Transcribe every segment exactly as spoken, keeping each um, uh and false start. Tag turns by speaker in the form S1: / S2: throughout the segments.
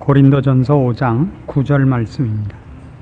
S1: 고린도전서 오 장 구 절 말씀입니다.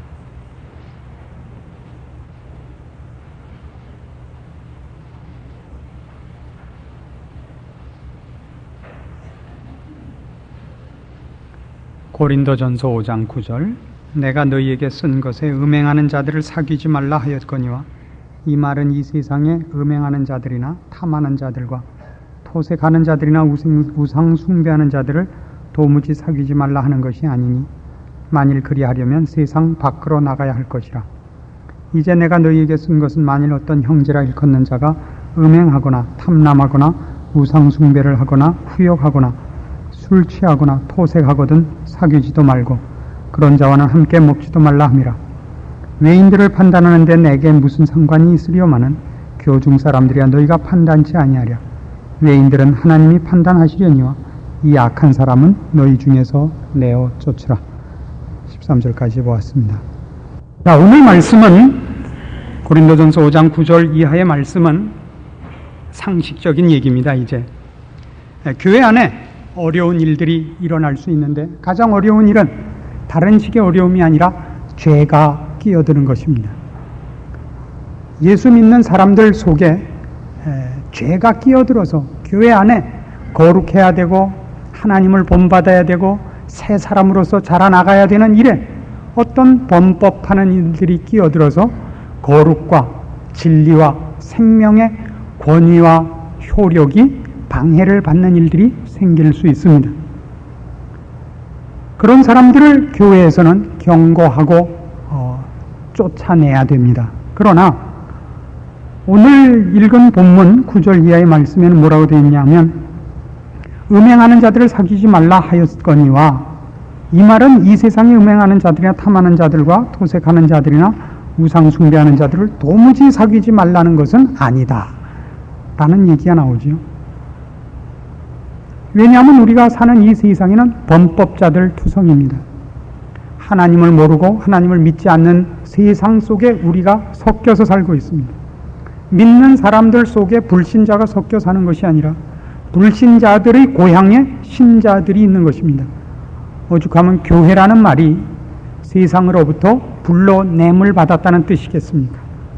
S1: 고린도전서 오 장 구 절 내가 너희에게 쓴 것에 음행하는 자들을 사귀지 말라 하였거니와 이 말은 이 세상에 음행하는 자들이나 탐하는 자들과 토색하는 자들이나 우상 숭배하는 자들을 도무지 사귀지 말라 하는 것이 아니니 만일 그리하려면 세상 밖으로 나가야 할 것이라. 이제 내가 너희에게 쓴 것은 만일 어떤 형제라 일컫는 자가 음행하거나 탐남하거나 우상 숭배를 하거나 후욕하거나 술 취하거나 토색하거든 사귀지도 말고 그런 자와는 함께 먹지도 말라 함이라. 외인들을 판단하는데 내게 무슨 상관이 있으리요마는 교중 사람들이야 너희가 판단치 아니하랴. 외인들은 하나님이 판단하시려니와 이 악한 사람은 너희 중에서 내어 쫓으라. 십삼 절까지 보았습니다. 자, 오늘 말씀은 고린도전서 오 장 구 절 이하의 말씀은 상식적인 얘기입니다. 이제 교회 안에 어려운 일들이 일어날 수 있는데 가장 어려운 일은 다른 식의 어려움이 아니라 죄가 끼어드는 것입니다. 예수 믿는 사람들 속에 죄가 끼어들어서 교회 안에 거룩해야 되고 하나님을 본받아야 되고 새 사람으로서 자라나가야 되는 일에 어떤 범법하는 일들이 끼어들어서 거룩과 진리와 생명의 권위와 효력이 방해를 받는 일들이 생길 수 있습니다. 그런 사람들을 교회에서는 경고하고 어, 쫓아내야 됩니다. 그러나 오늘 읽은 본문 구 절 이하의 말씀에는 뭐라고 되어 있냐면 음행하는 자들을 사귀지 말라 하였거니와 이 말은 이 세상에 음행하는 자들이나 탐하는 자들과 토색하는 자들이나 우상 숭배하는 자들을 도무지 사귀지 말라는 것은 아니다 라는 얘기가 나오죠. 왜냐하면 우리가 사는 이 세상에는 범법자들 투성입니다. 하나님을 모르고 하나님을 믿지 않는 세상 속에 우리가 섞여서 살고 있습니다. 믿는 사람들 속에 불신자가 섞여 사는 것이 아니라 불신자들의 고향에 신자들이 있는 것입니다. 오죽하면 교회라는 말이 세상으로부터 불러냄을 받았다는 뜻이겠습니까?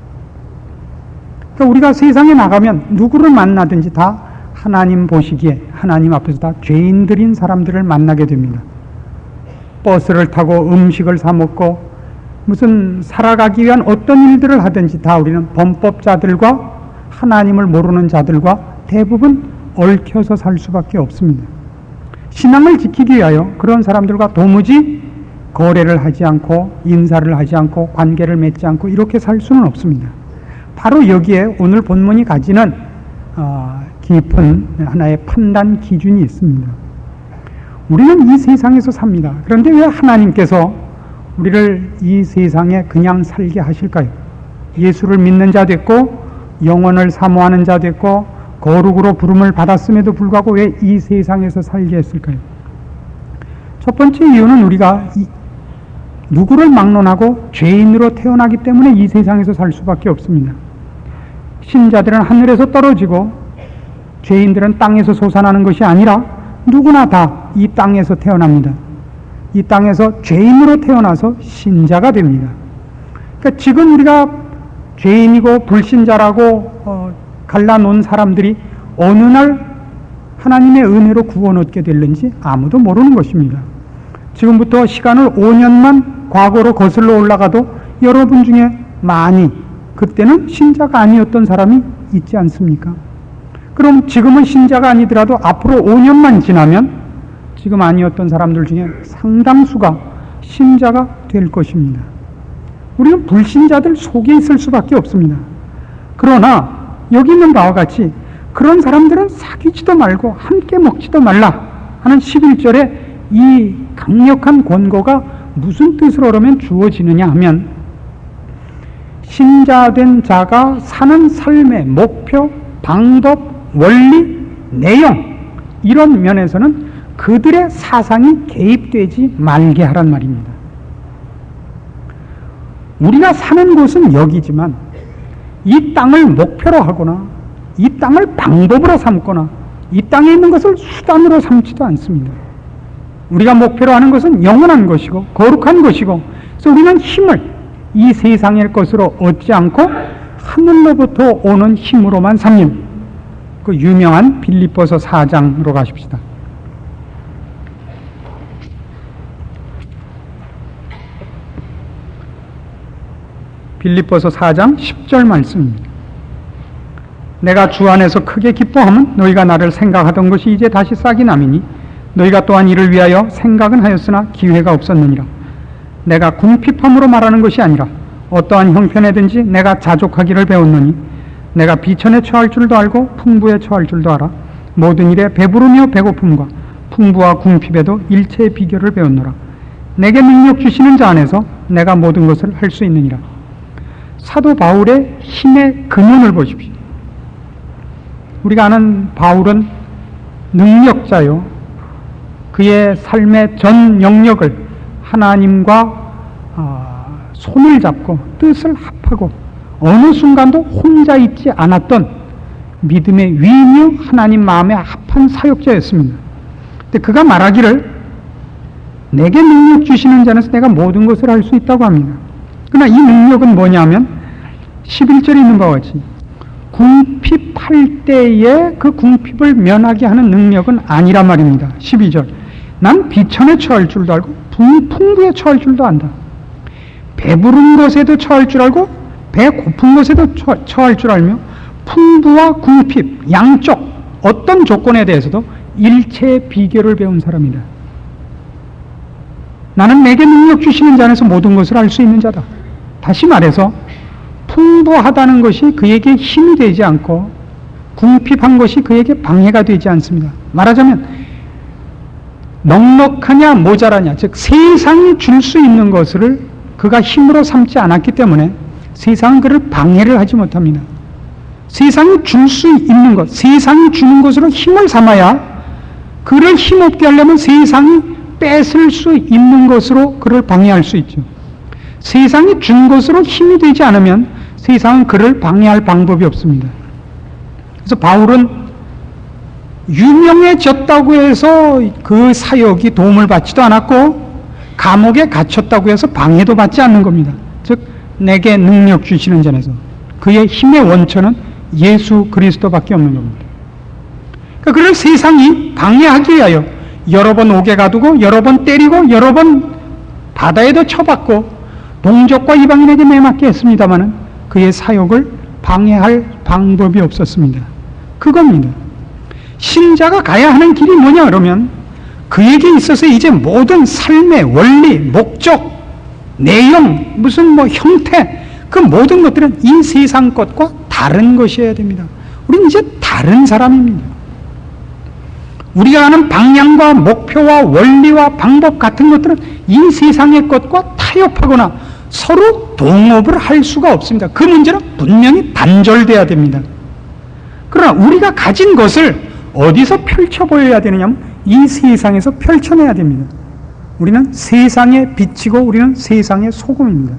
S1: 그러니까 우리가 세상에 나가면 누구를 만나든지 다 하나님 보시기에 하나님 앞에서 다 죄인들인 사람들을 만나게 됩니다. 버스를 타고 음식을 사 먹고 무슨 살아가기 위한 어떤 일들을 하든지 다 우리는 범법자들과 하나님을 모르는 자들과 대부분 얽혀서 살 수밖에 없습니다. 신앙을 지키기 위하여 그런 사람들과 도무지 거래를 하지 않고 인사를 하지 않고 관계를 맺지 않고 이렇게 살 수는 없습니다. 바로 여기에 오늘 본문이 가지는 어, 깊은 하나의 판단 기준이 있습니다. 우리는 이 세상에서 삽니다. 그런데 왜 하나님께서 우리를 이 세상에 그냥 살게 하실까요? 예수를 믿는 자 됐고 영원을 사모하는 자 됐고 거룩으로 부름을 받았음에도 불구하고 왜 이 세상에서 살게 했을까요? 첫 번째 이유는 우리가 이, 누구를 막론하고 죄인으로 태어나기 때문에 이 세상에서 살 수밖에 없습니다. 신자들은 하늘에서 떨어지고 죄인들은 땅에서 솟아나는 것이 아니라 누구나 다 이 땅에서 태어납니다. 이 땅에서 죄인으로 태어나서 신자가 됩니다. 그러니까 지금 우리가 죄인이고 불신자라고 어, 갈라놓은 사람들이 어느 날 하나님의 은혜로 구원 얻게 될는지 아무도 모르는 것입니다. 지금부터 시간을 오 년만 과거로 거슬러 올라가도 여러분 중에 많이 그때는 신자가 아니었던 사람이 있지 않습니까? 그럼 지금은 신자가 아니더라도 앞으로 오 년만 지나면 지금 아니었던 사람들 중에 상당수가 신자가 될 것입니다. 우리는 불신자들 속에 있을 수밖에 없습니다. 그러나 여기 있는 바와 같이 그런 사람들은 사귀지도 말고 함께 먹지도 말라 하는 십일 절에 이 강력한 권고가 무슨 뜻으로 그러면 주어지느냐 하면 신자된 자가 사는 삶의 목표, 방법, 원리, 내용 이런 면에서는 그들의 사상이 개입되지 말게 하란 말입니다. 우리가 사는 곳은 여기지만 이 땅을 목표로 하거나 이 땅을 방법으로 삼거나 이 땅에 있는 것을 수단으로 삼지도 않습니다. 우리가 목표로 하는 것은 영원한 것이고 거룩한 것이고, 그래서 우리는 힘을 이 세상의 것으로 얻지 않고 하늘로부터 오는 힘으로만 삼는 그 유명한 빌립보서 사 장으로 가십시다. 빌립보서 사 장 십 절 말씀입니다. 내가 주 안에서 크게 기뻐하면 너희가 나를 생각하던 것이 이제 다시 싹이 남이니 너희가 또한 이를 위하여 생각은 하였으나 기회가 없었느니라. 내가 궁핍함으로 말하는 것이 아니라 어떠한 형편에든지 내가 자족하기를 배웠느니 내가 비천에 처할 줄도 알고 풍부에 처할 줄도 알아. 모든 일에 배부르며 배고픔과 풍부와 궁핍에도 일체의 비결을 배웠노라. 내게 능력 주시는 자 안에서 내가 모든 것을 할 수 있느니라. 사도 바울의 힘의 근원을 보십시오. 우리가 아는 바울은 능력자요, 그의 삶의 전 영역을 하나님과 손을 잡고 뜻을 합하고 어느 순간도 혼자 있지 않았던 믿음의 위이며 하나님 마음에 합한 사역자였습니다. 근데 그가 말하기를 내게 능력 주시는 자에서 내가 모든 것을 할 수 있다고 합니다. 그러나 이 능력은 뭐냐면 십일 절에 있는 바와 같이 궁핍할 때에 그 궁핍을 면하게 하는 능력은 아니란 말입니다. 십이 절 난 비천에 처할 줄도 알고 풍부에 처할 줄도 안다. 배부른 것에도 처할 줄 알고 배 고픈 것에도 처, 처할 줄 알며 풍부와 궁핍 양쪽 어떤 조건에 대해서도 일체의 비결을 배운 사람이다. 나는 내게 능력 주시는 자 안에서 모든 것을 알 수 있는 자다. 다시 말해서 풍부하다는 것이 그에게 힘이 되지 않고 궁핍한 것이 그에게 방해가 되지 않습니다. 말하자면 넉넉하냐 모자라냐, 즉 세상이 줄 수 있는 것을 그가 힘으로 삼지 않았기 때문에 세상은 그를 방해를 하지 못합니다. 세상이 줄 수 있는 것, 세상이 주는 것으로 힘을 삼아야 그를 힘없게 하려면 세상이 뺏을 수 있는 것으로 그를 방해할 수 있죠. 세상이 준 것으로 힘이 되지 않으면 세상은 그를 방해할 방법이 없습니다. 그래서 바울은 유명해졌다고 해서 그 사역이 도움을 받지도 않았고 감옥에 갇혔다고 해서 방해도 받지 않는 겁니다. 즉 내게 능력 주시는 자에서 그의 힘의 원천은 예수 그리스도밖에 없는 겁니다. 그러니까 그를 세상이 방해하기 위하여 여러 번 옥에 가두고 여러 번 때리고 여러 번 바다에도 쳐박고 동족과 이방인에게 내맡게 했습니다마는 그의 사역을 방해할 방법이 없었습니다. 그겁니다. 신자가 가야 하는 길이 뭐냐 그러면 그에게 있어서 이제 모든 삶의 원리, 목적, 내용, 무슨 뭐 형태, 그 모든 것들은 이 세상 것과 다른 것이어야 됩니다. 우리는 이제 다른 사람입니다. 우리가 아는 방향과 목표와 원리와 방법 같은 것들은 이 세상의 것과 타협하거나 서로 동업을 할 수가 없습니다. 그 문제는 분명히 단절돼야 됩니다. 그러나 우리가 가진 것을 어디서 펼쳐 보여야 되느냐면 이 세상에서 펼쳐내야 됩니다. 우리는 세상의 빛이고 우리는 세상의 소금입니다.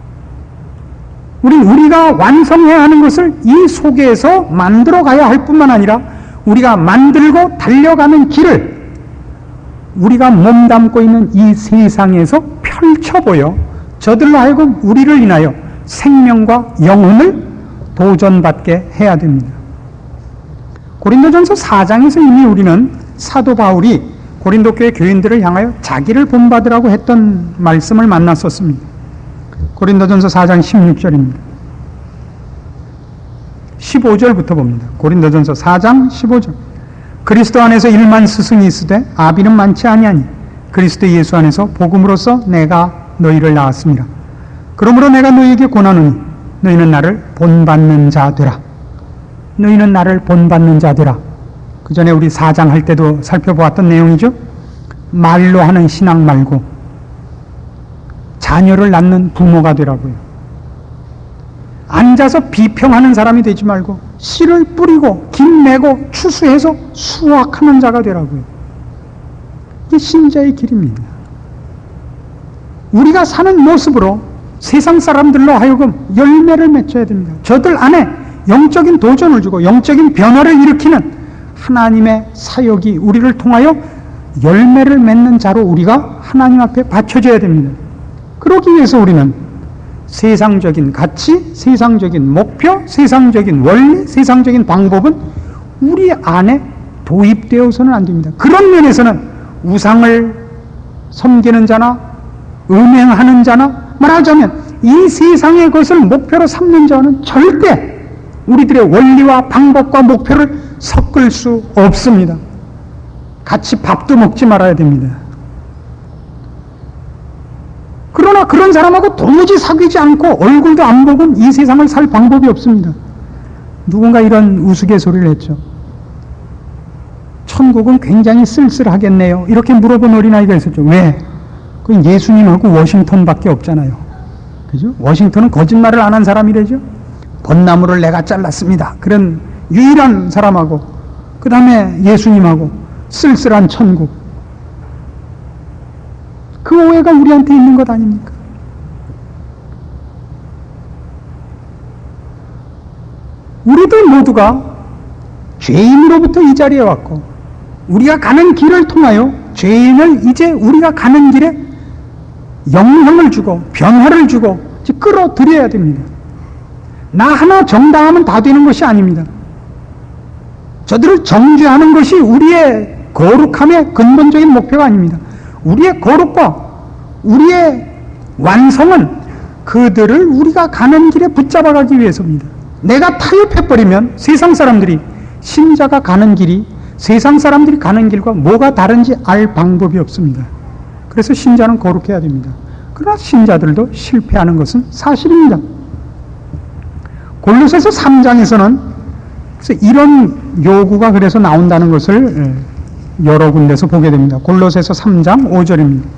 S1: 우리는 우리가 완성해야 하는 것을 이 속에서 만들어 가야 할 뿐만 아니라 우리가 만들고 달려가는 길을 우리가 몸담고 있는 이 세상에서 펼쳐 보여 저들로 하여금 우리를 인하여 생명과 영혼을 도전받게 해야 됩니다. 고린도전서 사 장에서 이미 우리는 사도 바울이 고린도 교회 교인들을 향하여 자기를 본받으라고 했던 말씀을 만났었습니다. 고린도전서 사 장 십육 절입니다. 십오 절부터 봅니다. 고린도전서 사 장 십오 절 그리스도 안에서 일만 스승이 있으되 아비는 많지 아니하니 그리스도 예수 안에서 복음으로써 내가 너희를 낳았습니다. 그러므로 내가 너희에게 권하노니 너희는 나를 본받는 자 되라. 너희는 나를 본받는 자 되라. 그 전에 우리 사 장 할 때도 살펴보았던 내용이죠. 말로 하는 신앙 말고 자녀를 낳는 부모가 되라고요. 앉아서 비평하는 사람이 되지 말고 씨를 뿌리고 김 내고 추수해서 수확하는 자가 되라고요. 이게 신자의 길입니다. 우리가 사는 모습으로 세상 사람들로 하여금 열매를 맺어야 됩니다. 저들 안에 영적인 도전을 주고 영적인 변화를 일으키는 하나님의 사역이 우리를 통하여 열매를 맺는 자로 우리가 하나님 앞에 바쳐져야 됩니다. 그러기 위해서 우리는 세상적인 가치, 세상적인 목표, 세상적인 원리, 세상적인 방법은 우리 안에 도입되어서는 안 됩니다. 그런 면에서는 우상을 섬기는 자나 음행하는 자나, 말하자면 이 세상의 것을 목표로 삼는 자는 절대 우리들의 원리와 방법과 목표를 섞을 수 없습니다. 같이 밥도 먹지 말아야 됩니다. 그러나 그런 사람하고 도무지 사귀지 않고 얼굴도 안 보고 이 세상을 살 방법이 없습니다. 누군가 이런 우스갯소리를 했죠. 천국은 굉장히 쓸쓸하겠네요. 이렇게 물어본 어린아이가 있었죠. 왜? 그 예수님하고 워싱턴밖에 없잖아요. 그죠? 워싱턴은 거짓말을 안 한 사람이래죠. 벚나무를 내가 잘랐습니다. 그런 유일한 사람하고, 그 다음에 예수님하고 쓸쓸한 천국. 그 오해가 우리한테 있는 것 아닙니까? 우리들 모두가 죄인으로부터 이 자리에 왔고, 우리가 가는 길을 통하여 죄인을 이제 우리가 가는 길에 영향을 주고 변화를 주고 끌어들여야 됩니다. 나 하나 정당하면 다 되는 것이 아닙니다. 저들을 정죄하는 것이 우리의 거룩함의 근본적인 목표가 아닙니다. 우리의 거룩과 우리의 완성은 그들을 우리가 가는 길에 붙잡아가기 위해서입니다. 내가 타협해버리면 세상 사람들이 신자가 가는 길이 세상 사람들이 가는 길과 뭐가 다른지 알 방법이 없습니다. 그래서 신자는 거룩해야 됩니다. 그러나 신자들도 실패하는 것은 사실입니다. 골로새서 삼 장에서는 그래서 이런 요구가 그래서 나온다는 것을 여러 군데서 보게 됩니다. 골로새서 삼 장 오 절입니다.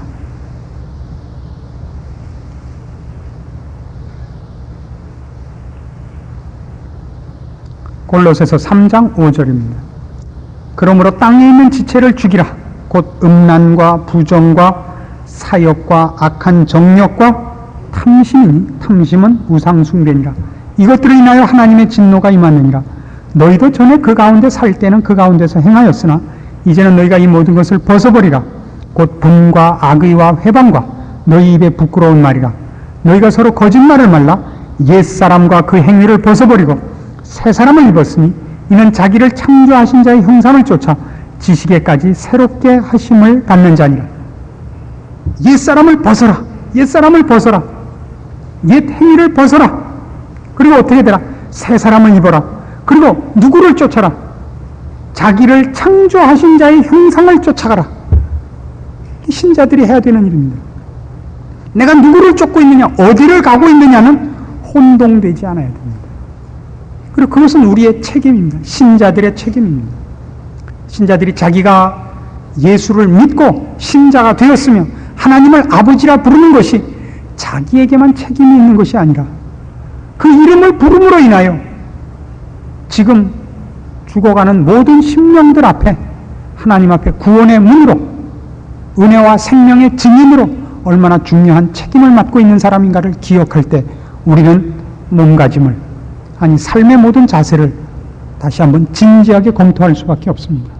S1: 골로새서 삼 장 오 절입니다. 그러므로 땅에 있는 지체를 죽이라. 곧 음란과 부정과 사욕과 악한 정욕과 탐심이니 탐심은 우상숭배니라. 이것들을 인하여 하나님의 진노가 임하느니라. 너희도 전에 그 가운데 살 때는 그 가운데서 행하였으나 이제는 너희가 이 모든 것을 벗어버리라. 곧 분과 악의와 회방과 너희 입에 부끄러운 말이라. 너희가 서로 거짓말을 말라 옛사람과 그 행위를 벗어버리고 새 사람을 입었으니 이는 자기를 창조하신 자의 형상을 쫓아 지식에까지 새롭게 하심을 갖는 자니라. 옛사람을 벗어라. 옛사람을 벗어라. 옛 행위를 벗어라. 그리고 어떻게 되라? 새 사람을 입어라. 그리고 누구를 쫓아라? 자기를 창조하신 자의 형상을 쫓아가라. 신자들이 해야 되는 일입니다. 내가 누구를 쫓고 있느냐, 어디를 가고 있느냐는 혼동되지 않아야 됩니다. 그리고 그것은 우리의 책임입니다. 신자들의 책임입니다. 신자들이 자기가 예수를 믿고 신자가 되었으며 하나님을 아버지라 부르는 것이 자기에게만 책임이 있는 것이 아니라 그 이름을 부름으로 인하여 지금 죽어가는 모든 심령들 앞에 하나님 앞에 구원의 문으로 은혜와 생명의 증인으로 얼마나 중요한 책임을 맡고 있는 사람인가를 기억할 때 우리는 몸가짐을, 아니 삶의 모든 자세를 다시 한번 진지하게 검토할 수밖에 없습니다.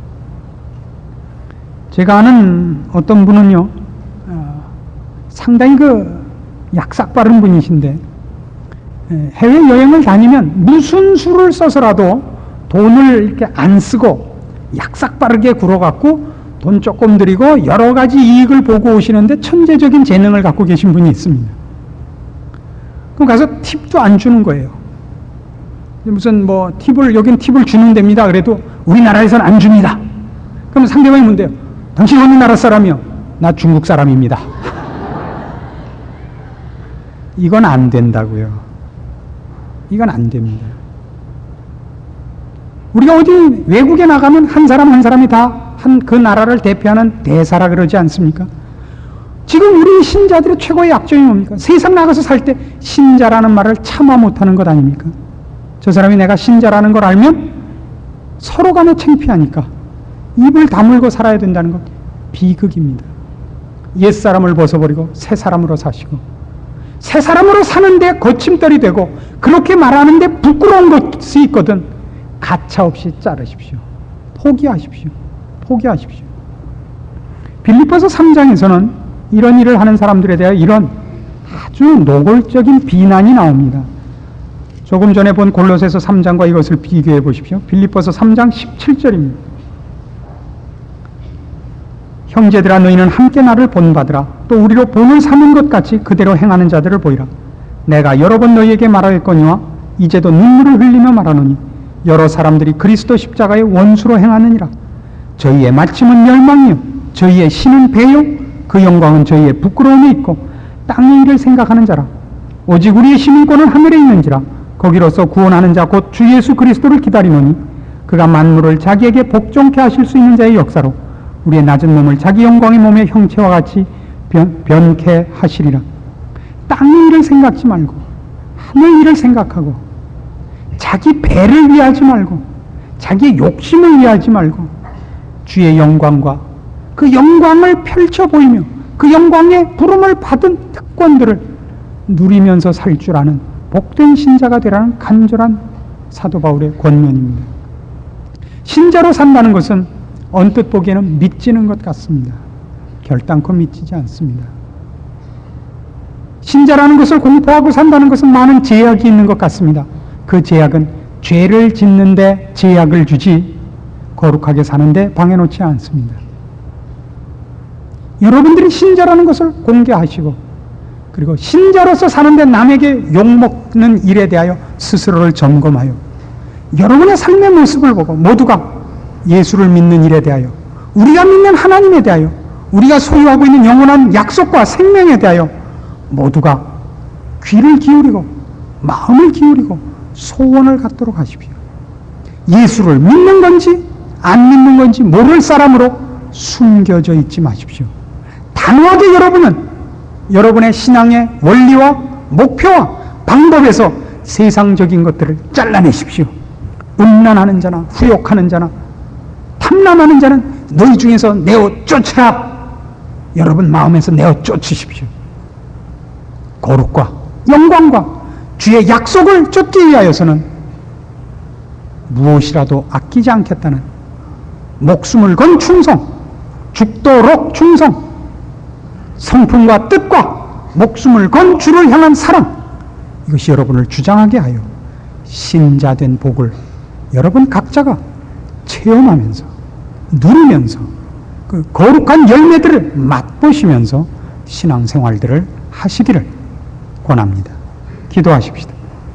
S1: 제가 아는 어떤 분은요, 어, 상당히 그 약삭 빠른 분이신데 해외여행을 다니면 무슨 수를 써서라도 돈을 이렇게 안 쓰고 약삭 빠르게 굴어갖고 돈 조금 들이고 여러 가지 이익을 보고 오시는데 천재적인 재능을 갖고 계신 분이 있습니다. 그럼 가서 팁도 안 주는 거예요. 무슨 뭐 팁을, 여긴 팁을 주는 데입니다. 그래도 우리나라에서는 안 줍니다. 그럼 상대방이 뭔데요? 당신 어느 나라 사람이요? 나 중국 사람입니다. 이건 안 된다고요. 이건 안 됩니다. 우리가 어디 외국에 나가면 한 사람 한 사람이 다 한 그 나라를 대표하는 대사라 그러지 않습니까? 지금 우리 신자들의 최고의 약점이 뭡니까? 세상 나가서 살 때 신자라는 말을 차마 못하는 것 아닙니까? 저 사람이 내가 신자라는 걸 알면 서로 간에 창피하니까 입을 다물고 살아야 된다는 것, 비극입니다. 옛사람을 벗어버리고 새 사람으로 사시고, 새 사람으로 사는데 거침돌이 되고 그렇게 말하는데 부끄러운 것이 있거든 가차없이 자르십시오. 포기하십시오. 포기하십시오. 빌립보서 삼 장에서는 이런 일을 하는 사람들에 대하여 이런 아주 노골적인 비난이 나옵니다. 조금 전에 본 골로새서 삼 장과 이것을 비교해 보십시오. 빌립보서 삼 장 십칠 절입니다. 형제들아 너희는 함께 나를 본받으라. 또 우리로 본을 삼은 것 같이 그대로 행하는 자들을 보이라. 내가 여러 번 너희에게 말하였거니와 이제도 눈물을 흘리며 말하노니 여러 사람들이 그리스도 십자가의 원수로 행하느니라. 저희의 마침은 멸망이요 저희의 신은 배요 그 영광은 저희의 부끄러움이 있고 땅의 일을 생각하는 자라. 오직 우리의 시민권은 하늘에 있는지라. 거기로서 구원하는 자 곧 주 예수 그리스도를 기다리노니 그가 만물을 자기에게 복종케 하실 수 있는 자의 역사로 우리의 낮은 몸을 자기 영광의 몸의 형체와 같이 변, 변케 하시리라. 땅의 일을 생각지 말고 하늘 일을 생각하고 자기 배를 위하지 말고 자기의 욕심을 위하지 말고 주의 영광과 그 영광을 펼쳐 보이며 그 영광의 부름을 받은 특권들을 누리면서 살 줄 아는 복된 신자가 되라는 간절한 사도 바울의 권면입니다. 신자로 산다는 것은 언뜻 보기에는 믿지는 것 같습니다. 결단코 믿지지 않습니다. 신자라는 것을 공포하고 산다는 것은 많은 제약이 있는 것 같습니다. 그 제약은 죄를 짓는데 제약을 주지 거룩하게 사는데 방해놓지 않습니다. 여러분들이 신자라는 것을 공개하시고 그리고 신자로서 사는데 남에게 욕먹는 일에 대하여 스스로를 점검하여 여러분의 삶의 모습을 보고 모두가 예수를 믿는 일에 대하여 우리가 믿는 하나님에 대하여 우리가 소유하고 있는 영원한 약속과 생명에 대하여 모두가 귀를 기울이고 마음을 기울이고 소원을 갖도록 하십시오. 예수를 믿는 건지 안 믿는 건지 모를 사람으로 숨겨져 있지 마십시오. 단호하게 여러분은 여러분의 신앙의 원리와 목표와 방법에서 세상적인 것들을 잘라내십시오. 음란하는 자나 후욕하는 자나 탐람하는 자는 너희 중에서 내어 쫓으라. 여러분 마음에서 내어 쫓으십시오. 거룩과 영광과 주의 약속을 쫓기 위하여서는 무엇이라도 아끼지 않겠다는 목숨을 건 충성, 죽도록 충성, 성품과 뜻과 목숨을 건 주를 향한 사랑, 이것이 여러분을 주장하게 하여 신자된 복을 여러분 각자가 체험하면서 누리면서 그 거룩한 열매들을 맛보시면서 신앙생활들을 하시기를 권합니다. 기도하십시다.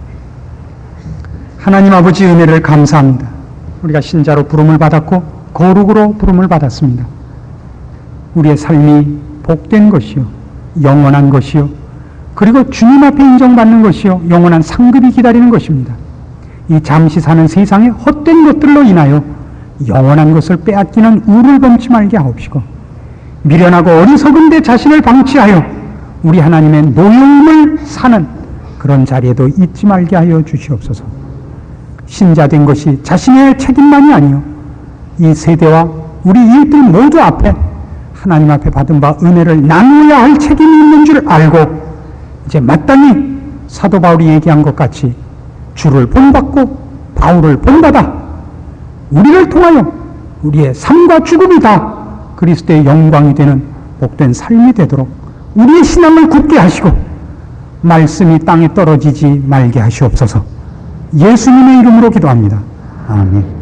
S1: 하나님 아버지 은혜를 감사합니다. 우리가 신자로 부름을 받았고 거룩으로 부름을 받았습니다. 우리의 삶이 복된 것이요 영원한 것이요 그리고 주님 앞에 인정받는 것이요 영원한 상급이 기다리는 것입니다. 이 잠시 사는 세상의 헛된 것들로 인하여 영원한 것을 빼앗기는 우를 범치 말게 하옵시고 미련하고 어리석은 데 자신을 방치하여 우리 하나님의 노여움을 사는 그런 자리에도 있지 말게 하여 주시옵소서. 신자된 것이 자신의 책임만이 아니요 이 세대와 우리 이웃들 모두 앞에 하나님 앞에 받은 바 은혜를 나누어야 할 책임이 있는 줄 알고 이제 마땅히 사도 바울이 얘기한 것 같이 주를 본받고 바울을 본받아 우리를 통하여 우리의 삶과 죽음이 다 그리스도의 영광이 되는 복된 삶이 되도록 우리의 신앙을 굳게 하시고 말씀이 땅에 떨어지지 말게 하시옵소서. 예수님의 이름으로 기도합니다. 아멘.